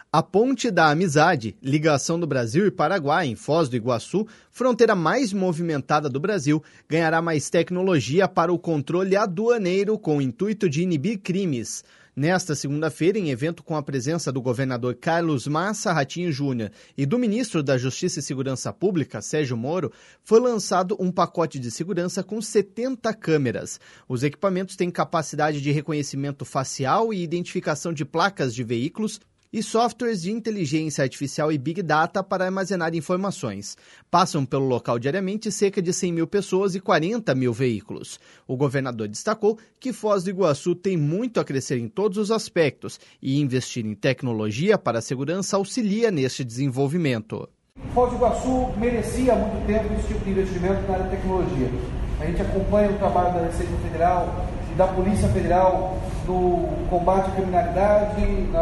A Ponte da Amizade, ligação do Brasil e Paraguai em Foz do Iguaçu, fronteira mais movimentada do Brasil, ganhará mais tecnologia para o controle aduaneiro com o intuito de inibir crimes. Nesta segunda-feira, em evento com a presença do governador Carlos Massa Ratinho Júnior e do ministro da Justiça e Segurança Pública, Sérgio Moro, foi lançado um pacote de segurança com 70 câmeras. Os equipamentos têm capacidade de reconhecimento facial e identificação de placas de veículos e softwares de inteligência artificial e Big Data para armazenar informações. Passam pelo local diariamente cerca de 100 mil pessoas e 40 mil veículos. O governador destacou que Foz do Iguaçu tem muito a crescer em todos os aspectos e investir em tecnologia para a segurança auxilia neste desenvolvimento. Foz do Iguaçu merecia há muito tempo esse tipo de investimento na área de tecnologia. A gente acompanha o trabalho da Receita Federal e da Polícia Federal no combate à criminalidade,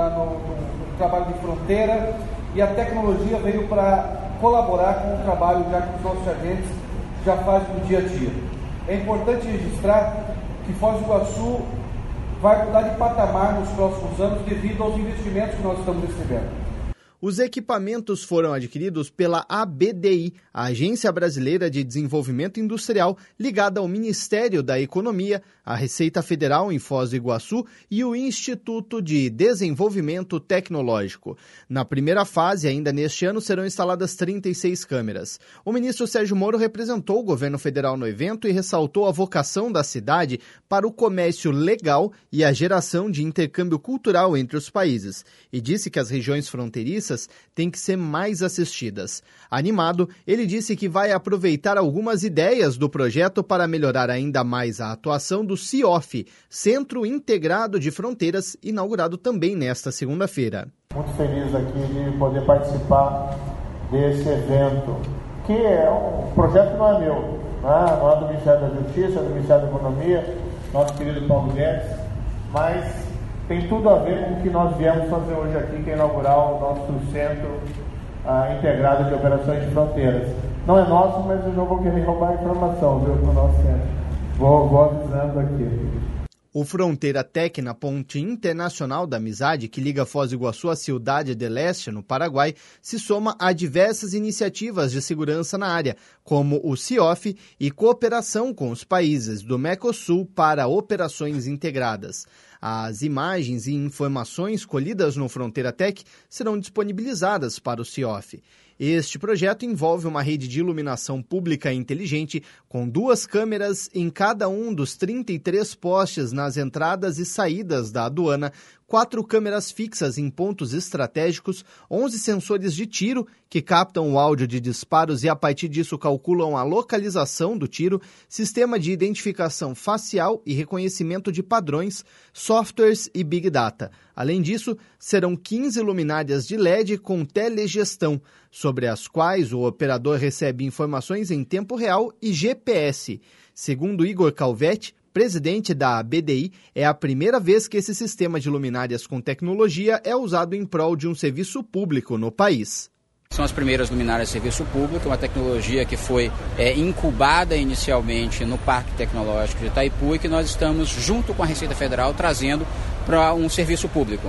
no trabalho de fronteira, e a tecnologia veio para colaborar com o trabalho já que os nossos agentes já fazem no dia a dia. É importante registrar que Foz do Iguaçu vai mudar de patamar nos próximos anos devido aos investimentos que nós estamos recebendo. Os equipamentos foram adquiridos pela ABDI, a Agência Brasileira de Desenvolvimento Industrial, ligada ao Ministério da Economia, a Receita Federal em Foz do Iguaçu e o Instituto de Desenvolvimento Tecnológico. Na primeira fase, ainda neste ano, serão instaladas 36 câmeras. O ministro Sérgio Moro representou o governo federal no evento e ressaltou a vocação da cidade para o comércio legal e a geração de intercâmbio cultural entre os países, e disse que as regiões fronteiriças têm que ser mais assistidas. Animado, ele disse que vai aproveitar algumas ideias do projeto para melhorar ainda mais a atuação do CIOF, Centro Integrado de Fronteiras, inaugurado também nesta segunda-feira. Muito feliz aqui de poder participar desse evento, que é um projeto que não é meu, não é do Ministério da Justiça, é do Ministério da Economia, nosso querido Paulo Guedes, mas tem tudo a ver com o que nós viemos fazer hoje aqui, que é inaugurar o nosso Centro Integrado de Operações de Fronteiras. Não é nosso, mas eu já vou querer roubar a informação, viu, para o nosso centro. Vou avisando aqui. O Fronteira Tech, na Ponte Internacional da Amizade, que liga Foz do Iguaçu à Cidade del Este, no Paraguai, se soma a diversas iniciativas de segurança na área, como o CIOF e cooperação com os países do Mercosul para operações integradas. As imagens e informações colhidas no Fronteira Tech serão disponibilizadas para o CIOF. Este projeto envolve uma rede de iluminação pública inteligente com 2 câmeras em cada um dos 33 postes nas entradas e saídas da aduana, 4 câmeras fixas em pontos estratégicos, 11 sensores de tiro que captam o áudio de disparos e a partir disso calculam a localização do tiro, sistema de identificação facial e reconhecimento de padrões, softwares e Big Data. Além disso, serão 15 luminárias de LED com telegestão, sobre as quais o operador recebe informações em tempo real e GPS. Segundo Igor Calvetti, presidente da BDI, é a primeira vez que esse sistema de luminárias com tecnologia é usado em prol de um serviço público no país. São as primeiras luminárias de serviço público, uma tecnologia que foi incubada inicialmente no Parque Tecnológico de Itaipu e que nós estamos, junto com a Receita Federal, trazendo para um serviço público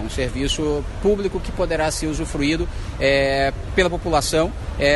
que poderá ser usufruído pela população,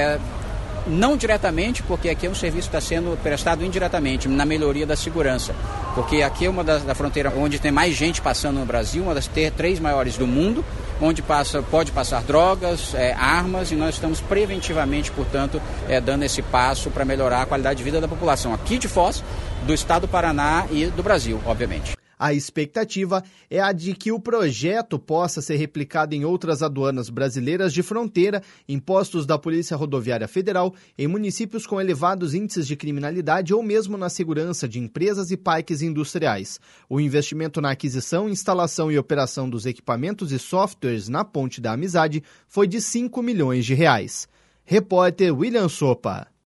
não diretamente, porque aqui é um serviço que está sendo prestado indiretamente, na melhoria da segurança, porque aqui é uma da fronteira onde tem mais gente passando no Brasil, uma das 3 maiores do mundo, onde pode passar drogas, armas, e nós estamos preventivamente, portanto, dando esse passo para melhorar a qualidade de vida da população aqui de Foz, do estado do Paraná e do Brasil, obviamente. A expectativa é a de que o projeto possa ser replicado em outras aduanas brasileiras de fronteira, em postos da Polícia Rodoviária Federal, em municípios com elevados índices de criminalidade ou mesmo na segurança de empresas e parques industriais. O investimento na aquisição, instalação e operação dos equipamentos e softwares na Ponte da Amizade foi de R$ 5 milhões. Repórter William Sopa.